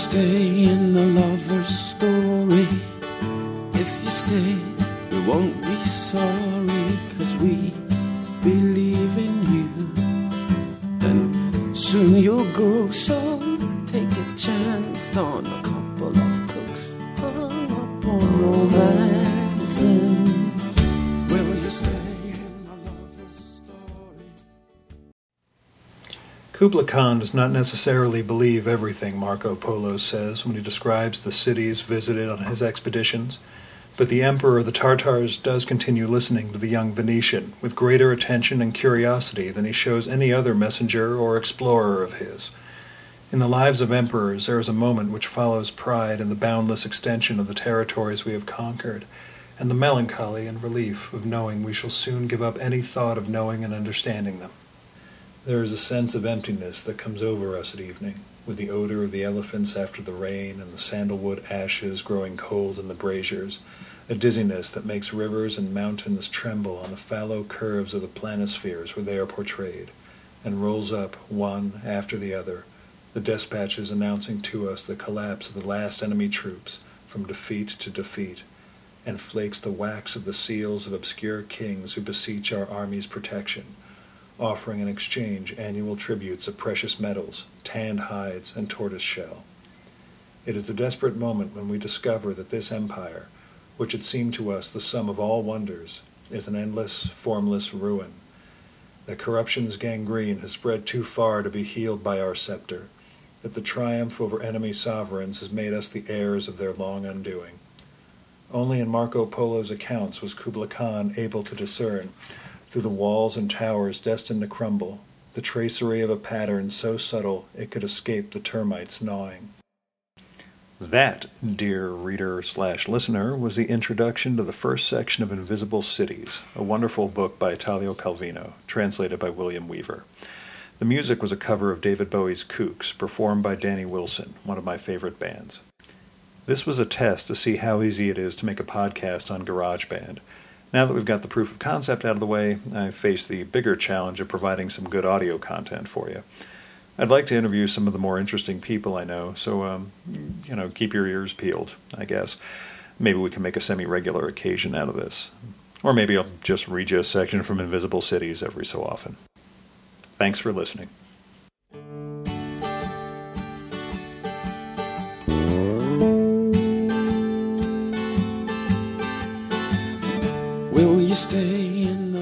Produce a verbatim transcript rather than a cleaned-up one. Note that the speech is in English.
stay in the lover's story? If you stay, you won't be sorry, 'cause we believe in you. Then soon you'll go, so take a chance on a couple of cooks hung up on romancing. Will you stay in the lover's story? Kubla Khan does not necessarily believe everything Marco Polo says when he describes the cities visited on his expeditions, but the Emperor of the Tartars does continue listening to the young Venetian with greater attention and curiosity than he shows any other messenger or explorer of his. In the lives of emperors there is a moment which follows pride in the boundless extension of the territories we have conquered, and the melancholy and relief of knowing we shall soon give up any thought of knowing and understanding them. There is a sense of emptiness that comes over us at evening, with the odor of the elephants after the rain and the sandalwood ashes growing cold in the braziers, a dizziness that makes rivers and mountains tremble on the fallow curves of the planispheres where they are portrayed, and rolls up, one after the other, the despatches announcing to us the collapse of the last enemy troops from defeat to defeat, and flakes the wax of the seals of obscure kings who beseech our army's protection, offering in exchange annual tributes of precious metals, tanned hides, and tortoise shell. It is the desperate moment when we discover that this empire, which had seemed to us the sum of all wonders, is an endless, formless ruin, that corruption's gangrene has spread too far to be healed by our scepter, that the triumph over enemy sovereigns has made us the heirs of their long undoing. Only in Marco Polo's accounts was Kubla Khan able to discern, through the walls and towers destined to crumble, the tracery of a pattern so subtle it could escape the termites gnawing. That, dear reader slash listener, was the introduction to the first section of Invisible Cities, a wonderful book by Italo Calvino, translated by William Weaver. The music was a cover of David Bowie's Kooks, performed by Danny Wilson, one of my favorite bands. This was a test to see how easy it is to make a podcast on GarageBand. Now that we've got the proof of concept out of the way, I face the bigger challenge of providing some good audio content for you. I'd like to interview some of the more interesting people I know, so, um, you know, keep your ears peeled, I guess. Maybe we can make a semi-regular occasion out of this. Or maybe I'll just read you a section from Invisible Cities every so often. Thanks for listening. Will you stay in